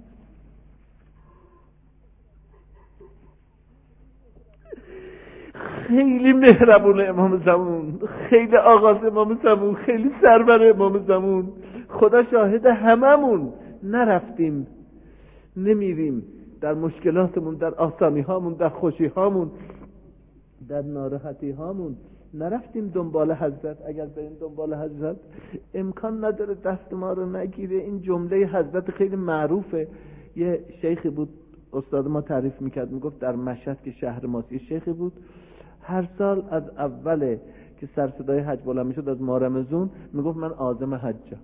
خیلی مهربون امام زمان، خیلی آغاز امام زمان، خیلی سرور امام زمان. خدا شاهد هممون نرفتیم، نمیریم در مشکلاتمون، در آسانی هامون، در خوشی هامون، در ناراحتی هامون نرفتیم دنبال حضرت. اگر بریم دنبال حضرت امکان نداره دست ما رو نگیره. این جمله حضرت خیلی معروفه. یه شیخی بود استاد ما تعریف میکرد، میگفت در مشهد که شهر ماست یه شیخی بود، هر سال از اوله که سر صدای حج بلند میشد از ماه رمضان میگفت من عازم حجم،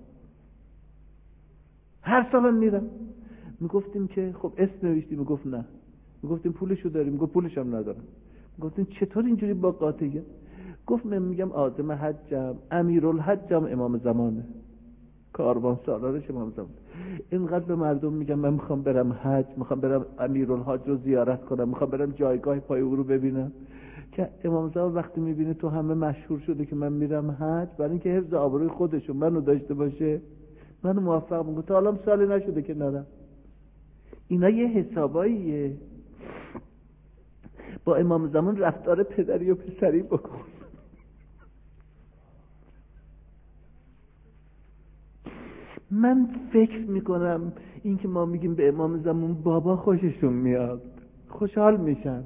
هر سال هم میرم. میگفتیم که خب اسم نوشتی؟ میگفت نه. میگفتیم پولشو داری؟ میگفت پولش هم ندارم. میگفتیم چطور اینجوری با قاطعیت؟ گفت من میگم عازم حجم، امیرالحجم امام زمانه، کاروان سالارش امام زمان. اینقدر به مردم میگم من میخوام برم حج، میخوام برم امیرالحج رو زیارت کنم، میخوام برم جایگاه پای او رو ببینم، که امام زمان وقتی میبینه تو همه مشهور شده که من میرم حج، برای اینکه حفظ آبروی خودشو منو داشته باشه منو موفق میکنه. تا حالا سالی نشده که نرم. اینا یه حساباییه. با امام زمان رفتار پدری و پسری بکن. من فکر میکنم این که ما میگیم به امام زمان بابا خوششون میاد، خوشحال میشن.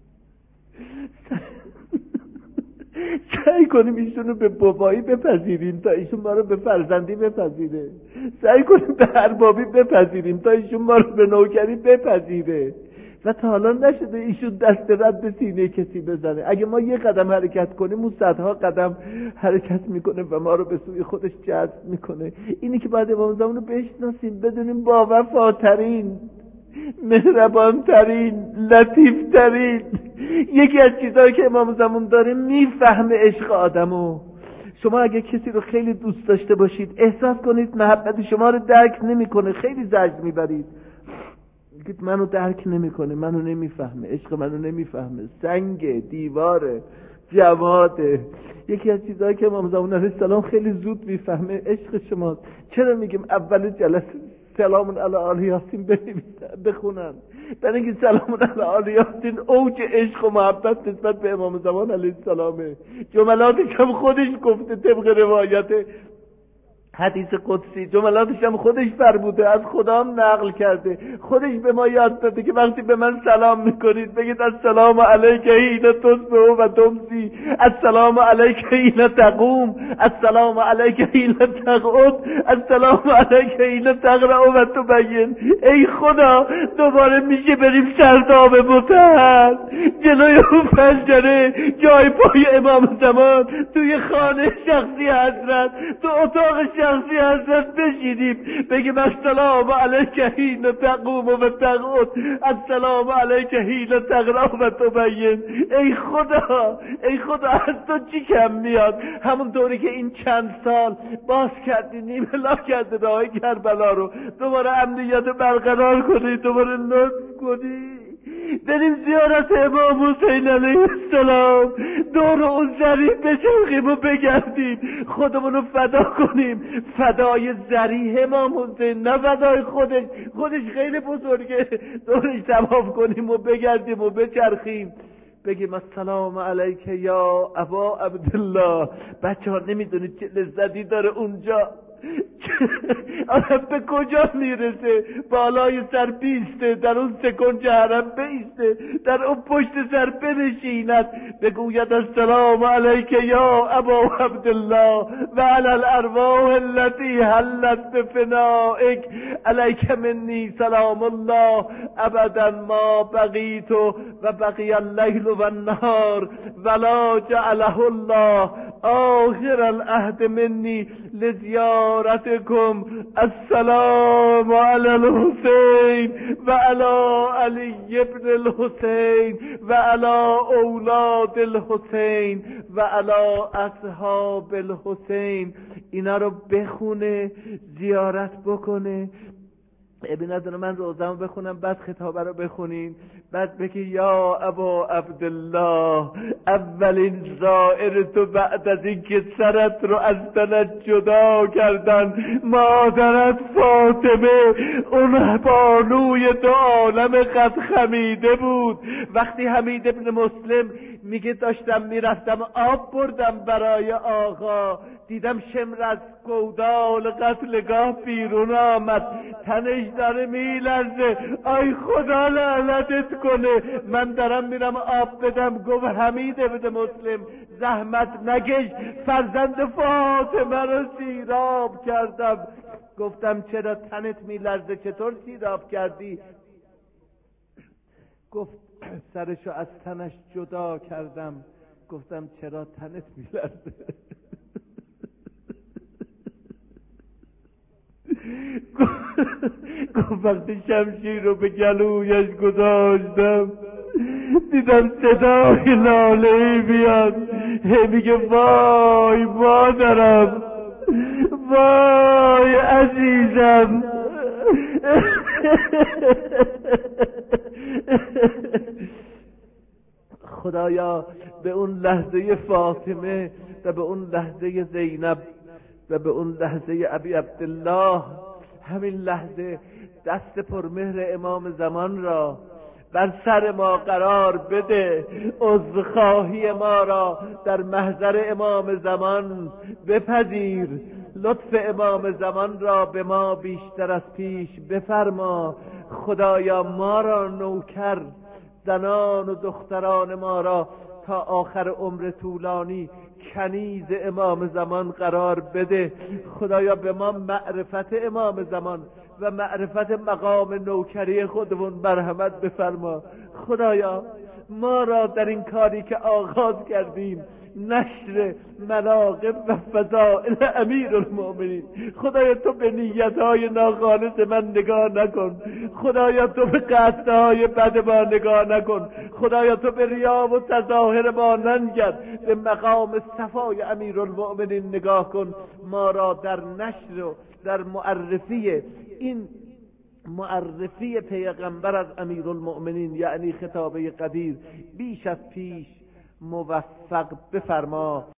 سعی کنیم ایشونو به بابایی بپذیریم تا ایشون ما رو به فرزندی بپذیره. سعی کنیم به اربابی بپذیریم تا ایشون ما رو به نوکری بپذیره. و تا حالا نشده ایشون دست رد به سینه کسی بزنه. اگه ما یه قدم حرکت کنیم اون صدها قدم حرکت میکنه و ما رو به سوی خودش جذب میکنه. اینی که بعد امام زمان رو بشناسیم، بدونیم با وفاترین، مهربانترین، لطیفترین. یکی از چیزهایی که امام زمان داره میفهمه عشق آدمو. شما اگه کسی رو خیلی دوست داشته باشید احساس کنید محبت شما رو درک نمیکنه، خیلی زجر میبرید، میگید منو درک نمیکنه، منو نمیفهمه، عشق منو نمیفهمه، سنگ، دیواره، جواده. یکی از چیزهایی که امام زمان علیه السلام خیلی زود میفهمه عشق شماست. چرا میگیم اول جلسه سلام علی آل یاسین بخونن؟ برای اینکه سلام علی آل یاسین اوج عشق و محبت نسبت به امام زمان علیه السلامه. جملاتش هم خودش گفته طبق روایت حدیث قدسی، جملاتش هم خودش فرموده، از خدا هم نقل کرده، خودش به ما یاد داده که وقتی به من سلام میکنید بگید السلام علیک حین تصبح و تمسی، السلام علیک حین تقوم، السلام علیک حین تقعد، السلام علیک حین تقرأ و تبین. ای خدا دوباره میشه بریم سرداب مطهر جلوی اون پنجره جای پای امام زمان توی خانه شخصی حضرت، تو اتاق شخصی حضرت بشینیم بگیم السلام علیک حین تقوم و تقعد، السلام علیک حین تقرأ و تبین. ای خدا، ای خدا از تو چی کم میاد؟ همونطوری که این چند سال باز کردی، نیمه‌لا کرده راه کربلا رو، دوباره امنیت برقرار کنی، دوباره نصب کنی. بریم زیارت امام حسین علیه السلام، دور اون ذریح بچرخیم و بگردیم، خودمونو فدا کنیم، فدای ذریح امام حسین، نه فدای خودش. خودش خیلی بزرگه، دورش طواف کنیم و بگردیم و بچرخیم، بگیم السلام علیک یا ابا عبدالله. بچه ها نمیدونید چه لذتی داره اونجا. آدم به کجا میرسه؟ بالای سر بیسته، در اون سکنج حرم بیسته، در اون پشت سر بنشیند، بگوید السلام علیک یا ابا عبدالله و علی الارواح التي حلت بفنائک، علیک منی سلام الله ابدا ما بقیت و بقی اللیل و النهار ولا جعله الله آخر العهد منی لزیارتکم. السلام علی الحسین و علی علی ابن الحسین و علی اولاد الحسین و علی اصحاب الحسین. اینا رو بخونه، زیارت بکنه. ابن نداره من روزمو بخونم بعد خطابه رو بخونین، بعد بگی یا ابا عبدالله اولین زائر تو بعد از این که سرت رو از تنت جدا کردن مادرت فاطمه، اون بانوی دو عالم قد خمیده بود. وقتی حمید ابن مسلم میگه داشتم میرفتم آب بردم برای آقا، دیدم شمر از گودال قتلگاه بیرون آمد، تنش داره میلرزه، آی خدا لعنتت کنه، من دارم میرم آب بدم. گفت حمید ابن مسلم زحمت نکش، فرزند فاطمه رو سیراب کردم. گفتم چرا تنت میلرزه، چطور سیراب کردی؟ گفت سرشو از تنش جدا کردم. گفتم چرا تنت میلرزه؟ گفت وقتی شمشیر رو به گلویش گذاشتم دیدم صدای ناله‌ای بیاد، هی میگه وای مادرم، وای عزیزم. خدایا به اون لحظه فاطمه و به اون لحظه زینب و به اون لحظه ابی عبدالله، همین لحظه دست پرمهر امام زمان را بر سر ما قرار بده، عذرخواهی ما را در محضر امام زمان بپذیر، لطف امام زمان را به ما بیشتر از پیش بفرما. خدایا ما را نوکر، زنان و دختران ما را تا آخر عمر طولانی کنیز امام زمان قرار بده. خدایا به ما معرفت امام زمان و معرفت مقام نوکری خودمون مرحمت بفرما. خدایا ما را در این کاری که آغاز کردیم، نشر مناقب و فضائل امیرالمؤمنین، خدایا تو به نیتهای ناخالص من نگاه نکن، خدایا تو به قصدهای بد ما نگاه نکن، خدایا تو به ریا و تظاهر ما ننگر، به مقام صفای امیرالمؤمنین نگاه کن. ما را در نشر و در معرفی این معرفی پیغمبر از امیرالمؤمنین یعنی خطابه قدیر بیش از پیش موفق بفرما.